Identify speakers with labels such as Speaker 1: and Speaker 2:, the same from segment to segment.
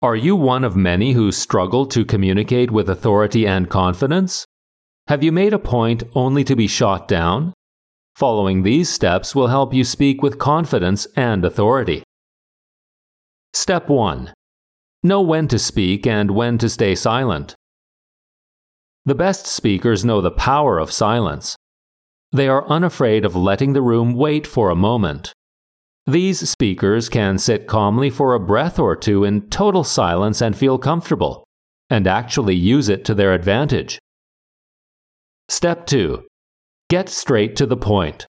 Speaker 1: Are you one of many who struggle to communicate with authority and confidence? Have you made a point only to be shot down? Following these steps will help you speak with confidence and authority. Step 1. Know when to speak and when to stay silent. The best speakers know the power of silence. They are unafraid of letting the room wait for a moment. These speakers can sit calmly for a breath or two in total silence and feel comfortable, and actually use it to their advantage. Step 2. Get straight to the point.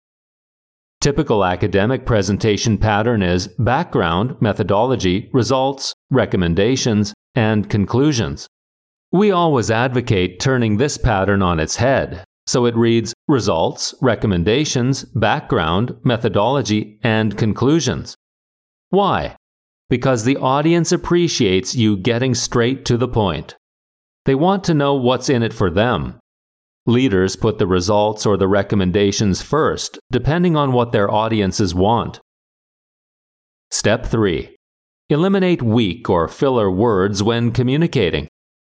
Speaker 1: Typical academic presentation pattern is background, methodology, results, recommendations, and conclusions. We always advocate turning this pattern on its head, so it reads results, recommendations, background, methodology, and conclusions. Why? Because the audience appreciates you getting straight to the point. They want to know what's in it for them. Leaders put the results or the recommendations first, depending on what their audiences want. Step 3. Eliminate weak or filler words when communicating.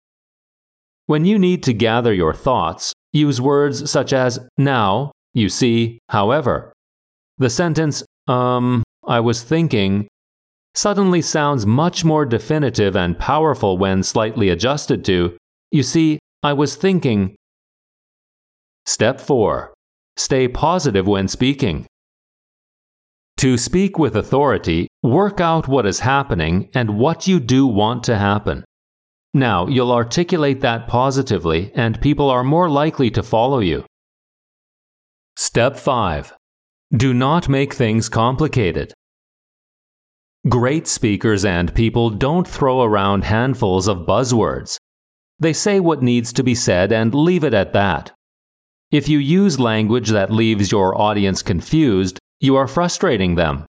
Speaker 1: When you need to gather your thoughts, use words such as now, you see, however. The sentence, I was thinking, suddenly sounds much more definitive and powerful when slightly adjusted to, you see, I was thinking. Step 4. Stay positive when speaking. To speak with authority, work out what is happening and what you do want to happen. Now, you'll articulate that positively, and people are more likely to follow you. Step 5. Do not make things complicated. Great speakers and people don't throw around handfuls of buzzwords. They say what needs to be said and leave it at that. If you use language that leaves your audience confused, you are frustrating them.